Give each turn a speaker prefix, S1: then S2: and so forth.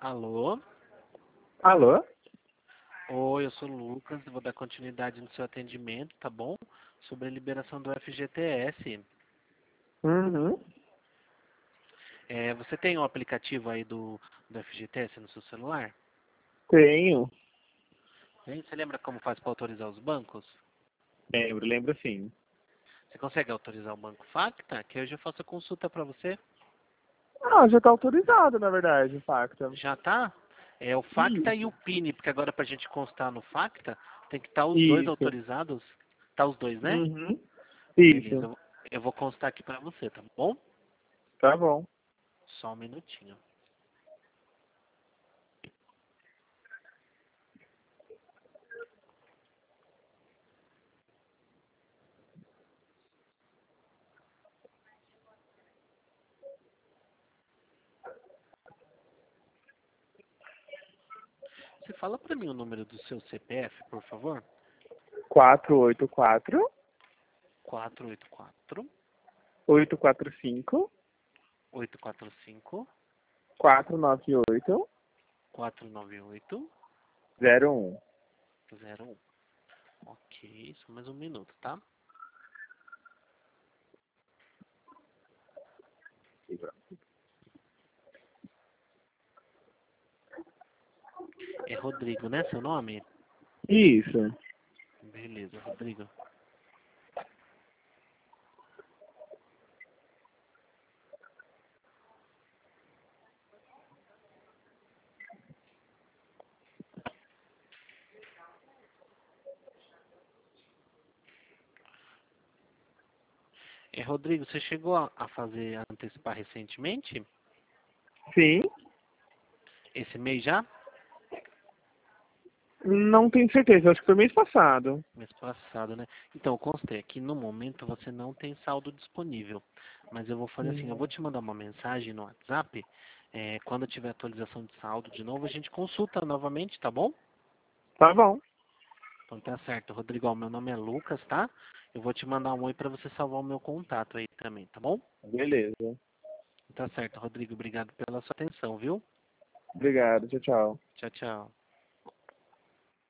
S1: Alô?
S2: Alô?
S1: Oi, eu sou o Lucas, vou dar continuidade no seu atendimento, tá bom? Sobre a liberação do FGTS.
S2: Uhum.
S1: Você tem o aplicativo aí do FGTS no seu celular?
S2: Tenho.
S1: Tem? Você lembra como faz para autorizar os bancos?
S2: Lembro sim.
S1: Você consegue autorizar o Banco Facta? Que hoje eu faço a consulta para você.
S2: Ah, já tá autorizado, na verdade, o Facta.
S1: Já tá? É o Facta e o
S2: Isso.
S1: PIN, porque agora para a gente constar no Facta, tem que estar os dois
S2: Isso.
S1: autorizados. Tá os dois, né?
S2: Uhum.
S1: Beleza,
S2: Isso.
S1: eu vou constar aqui para você, tá bom?
S2: Tá bom.
S1: Só um minutinho. Você fala para mim o número do seu CPF, por favor?
S2: 484
S1: 484
S2: 845
S1: 845
S2: 498
S1: 498
S2: 01.
S1: 01. Ok, só mais um minuto, tá? É Rodrigo, né, seu nome?
S2: Isso.
S1: Beleza, Rodrigo. Rodrigo, você chegou a fazer, a antecipar recentemente?
S2: Sim.
S1: Esse mês já?
S2: Não tenho certeza, acho que foi mês passado.
S1: Mês passado, né? Então, eu constei aqui, no momento você não tem saldo disponível. Mas eu vou fazer assim, eu vou te mandar uma mensagem no WhatsApp. Quando tiver atualização de saldo de novo, a gente consulta novamente, tá bom?
S2: Tá bom.
S1: Então tá certo, Rodrigo. Ó, meu nome é Lucas, tá? Eu vou te mandar um oi para você salvar o meu contato aí também, tá bom?
S2: Beleza.
S1: Tá certo, Rodrigo. Obrigado pela sua atenção, viu?
S2: Obrigado. Tchau, tchau.
S1: Tchau, tchau.